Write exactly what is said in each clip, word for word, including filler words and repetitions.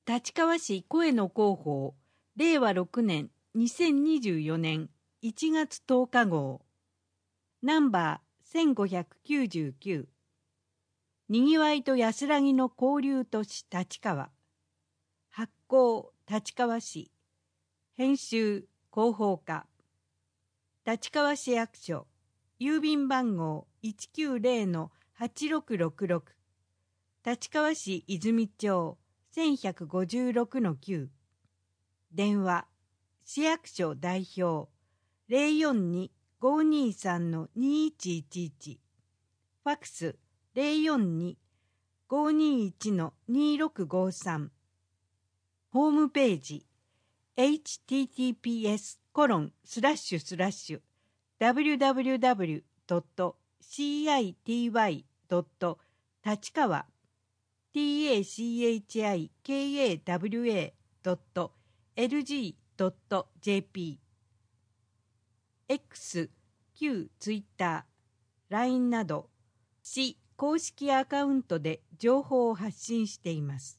立川市声の広報れいわろくねんにせんにじゅうよねんいちがつとおか号ナンバーせんごひゃくきゅうじゅうきゅうにぎわいと安らぎの交流都市立川発行立川市編集広報課立川市役所郵便番号 いちきゅうぜろのはちろくろくろく 立川市泉町せんひゃくごじゅうろくのきゅう電話市役所代表 ゼロよんに ごーにーさんのにいちいちいち ファックス ゼロよんに ごーにーいちのにろくごさんホームページ エイチティーティーピーエスコロンスラッシュスラッシュダブリューダブリューダブリュードットシーアイティーワイドット立川 タチカワ ドットエルジードットジェーピー X、旧ツイッター、ライン など市公式アカウントで情報を発信しています。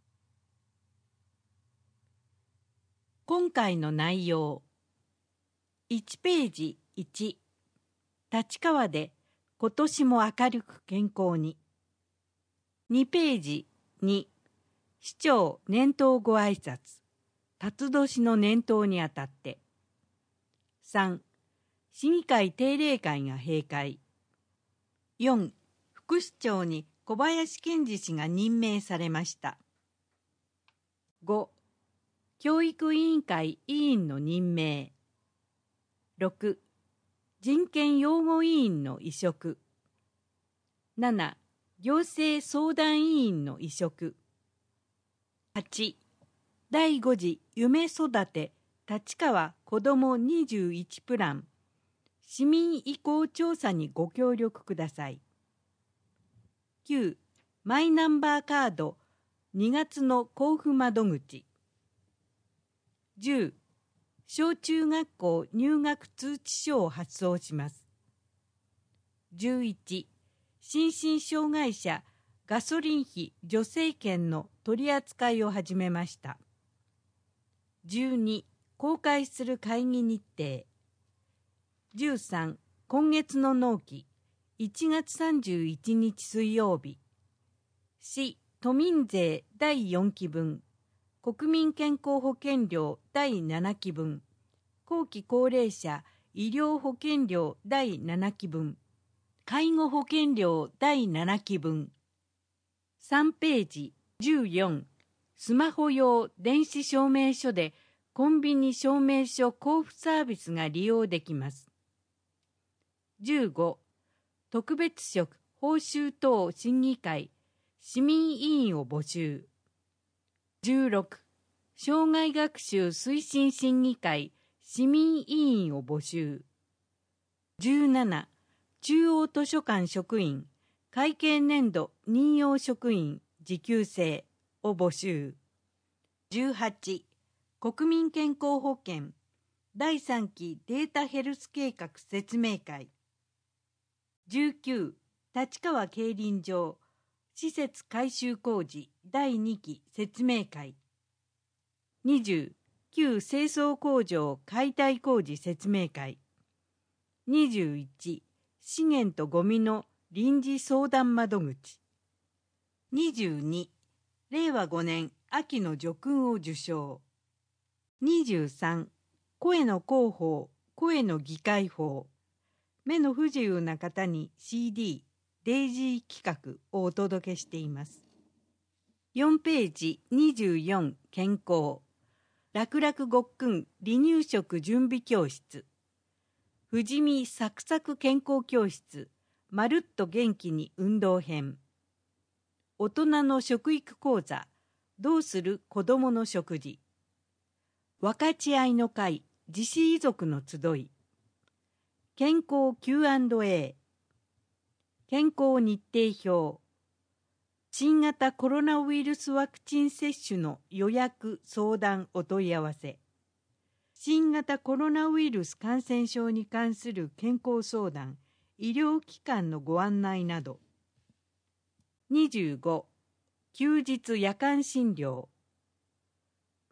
今回の内容いちページいち立川で今年も明るく健康ににページに市長年頭ご挨拶辰年の年頭にあたってさん市議会定例会が閉会よん副市長に小林健二氏が任命されましたご教育委員会委員の任命ろく人権擁護委員の委嘱なな行政相談委員の委嘱はちだいご次夢育て立川こどもにじゅういちプラン市民意向調査にご協力くださいきゅうマイナンバーカードにがつの交付窓口じゅう小中学校入学通知書を発送しますじゅういち心身障害者ガソリン費助成券の取り扱いを始めましたじゅうに公開する会議日程じゅうさん今月の納期いちがつさんじゅういちにち水曜日市都民税だいよんき分国民健康保険料だいななき分後期高齢者医療保険料だいななき分介護保険料だいななき分さんページじゅうよんスマホ用電子証明書でコンビニ証明書交付サービスが利用できますじゅうご特別職報酬等審議会市民委員を募集じゅうろく障害学習推進審議会市民委員を募集じゅうなな中央図書館職員会計年度任用職員時給制を募集じゅうはち国民健康保険だいさんきデータヘルス計画説明会じゅうきゅう立川競輪場施設改修工事だいにき説明会にじゅう旧清掃工場解体工事説明会にじゅういち資源とゴミの臨時相談窓口にじゅうにれいわごねん秋の叙勲を受賞にじゅうさん声の広報声の議会法目の不自由な方に シーディー デイジー企画をお届けしていますよんページにじゅうよん健康楽々ごっくん離乳食準備教室富士見サクサク健康教室まるっと元気に運動編大人の食育講座どうする子どもの食事分かち合いの会自死遺族の集い健康 キューアンドエー 健康日程表新型コロナウイルスワクチン接種の予約相談お問い合わせ新型コロナウイルス感染症に関する健康相談医療機関のご案内などにじゅうご休日夜間診療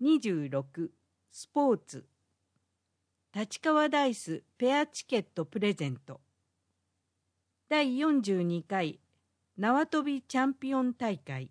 にじゅうろくスポーツ立川ダイスペアチケットプレゼントだいよんじゅうにかい縄跳びチャンピオン大会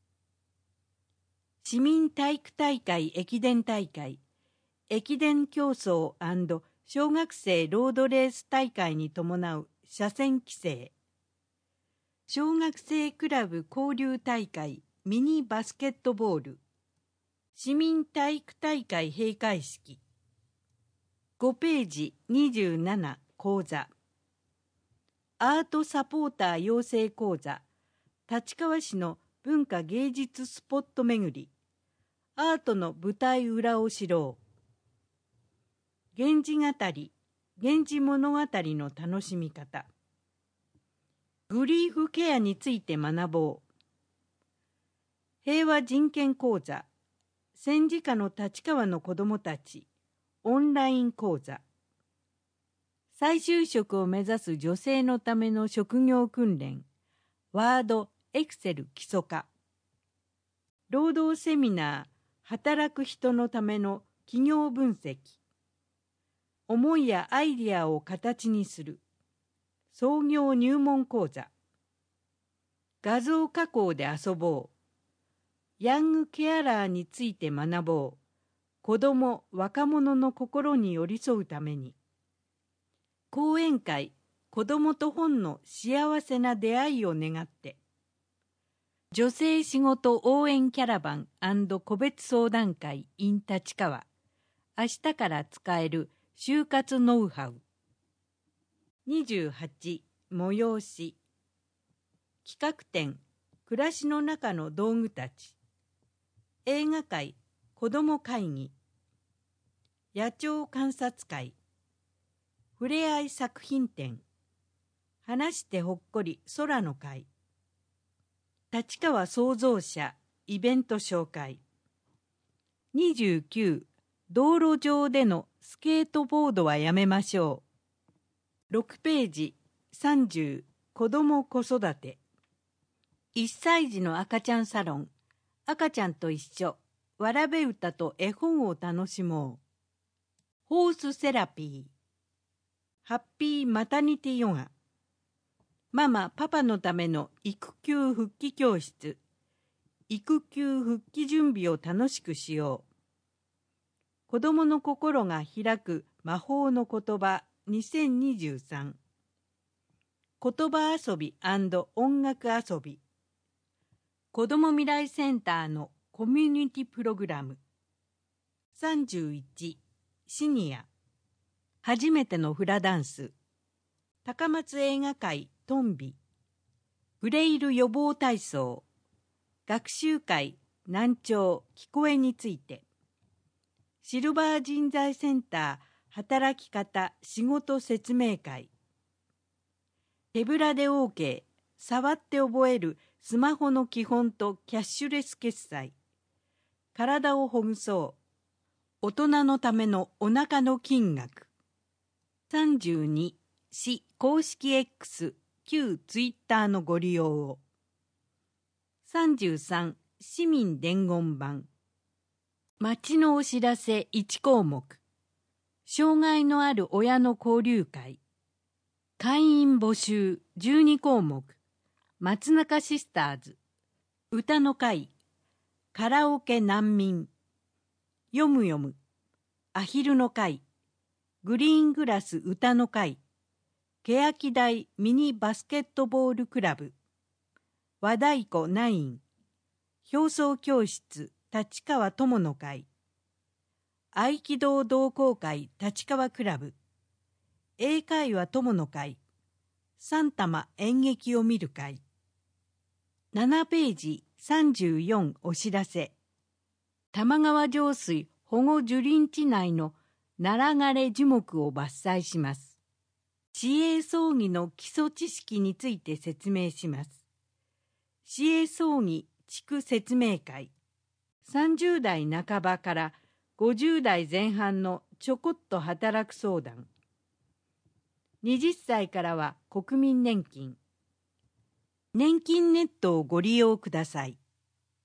市民体育大会駅伝大会駅伝競争&小学生ロードレース大会に伴う車線規制小学生クラブ交流大会ミニバスケットボール市民体育大会閉会式ごページにじゅうなな講座アートサポーター養成講座立川市の文化芸術スポット巡りアートの舞台裏を知ろう源氏語り源氏物語の楽しみ方グリーフケアについて学ぼう平和人権講座戦時下の立川の子どもたちオンライン講座再就職を目指す女性のための職業訓練ワードエクセル基礎化労働セミナー働く人のための企業分析思いやアイディアを形にする創業入門講座画像加工で遊ぼうヤングケアラーについて学ぼう子ども若者の心に寄り添うために講演会子どもと本の幸せな出会いを願って女性仕事応援キャラバン&個別相談会 in 立川明日から使える就活ノウハウにじゅうはち催し企画展暮らしの中の道具たち映画会子ども会議野鳥観察会ふれあい作品展話してほっこり空の会立川創造者イベント紹介にじゅうきゅう道路上でのスケートボードはやめましょうろくページさんじゅう子ども子育ていっさい児の赤ちゃんサロン赤ちゃんと一緒わらべ歌と絵本を楽しもうホースセラピーハッピーマタニティヨガママパパのための育休復帰教室育休復帰準備を楽しくしよう子どもの心が開く魔法の言葉にせんにじゅうさん言葉遊び&音楽遊び子ども未来センターのコミュニティプログラムさんじゅういちシニア初めてのフラダンス高松映画会トンビフレイル予防体操学習会難聴聞こえについてシルバー人材センター働き方仕事説明会手ぶらで OK 触って覚えるスマホの基本とキャッシュレス決済体をほぐそう大人のためのお腹の筋学さんじゅうに市公式 X 旧ツイッターのご利用をさんじゅうさん市民伝言板町のお知らせいち項目障害のある親の交流会会員募集じゅうに項目松中シスターズ歌の会カラオケ難民読む読むアヒルの会グリーングラス歌の会欅台ミニバスケットボールクラブ和太鼓ナイン表層教室立川友の会合気道同好会立川クラブ英会話友の会三玉演劇を見る会ななページさんじゅうよんお知らせ玉川上水保護樹林地内のナラ枯れ樹木を伐採します。市営葬儀の基礎知識について説明します。市営葬儀地区説明会さんじゅう代半ばからごじゅう代前半のちょこっと働く相談はたちからは国民年金年金ネットをご利用ください。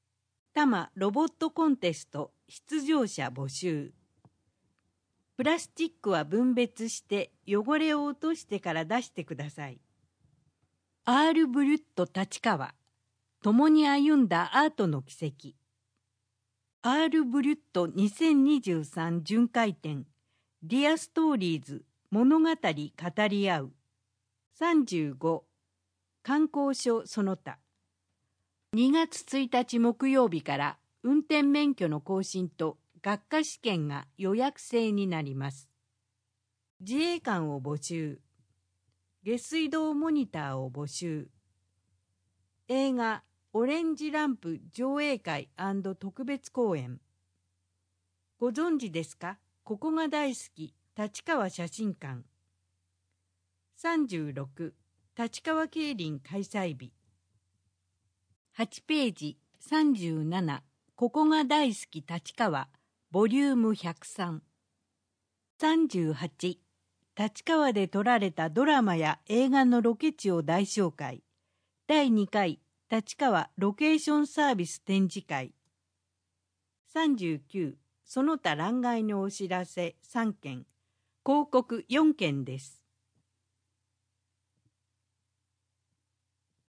多摩ロボットコンテスト出場者募集。プラスチックは分別して汚れを落としてから出してください。アール・ブリュット立川、共に歩んだアートの軌跡。アール・ブリュットにせんにじゅうさん巡回展、ディアストーリーズ物語語り合う。さんじゅうご、観光所その他。にがつついたち木曜日から運転免許の更新と学科試験が予約制になります。自衛官を募集。下水道モニターを募集。映画オレンジランプ上映会&特別公演。ご存知ですか？ここが大好き立川写真館。さんじゅうろく、立川競輪開催日。はちページさんじゅうなな、ここが大好き立川ボリュームひゃくさん。さんじゅうはち、立川で撮られたドラマや映画のロケ地を大紹介。だいにかい立川ロケーションサービス展示会。さんじゅうきゅう、その他欄外のお知らせさんけん、広告よんけんです。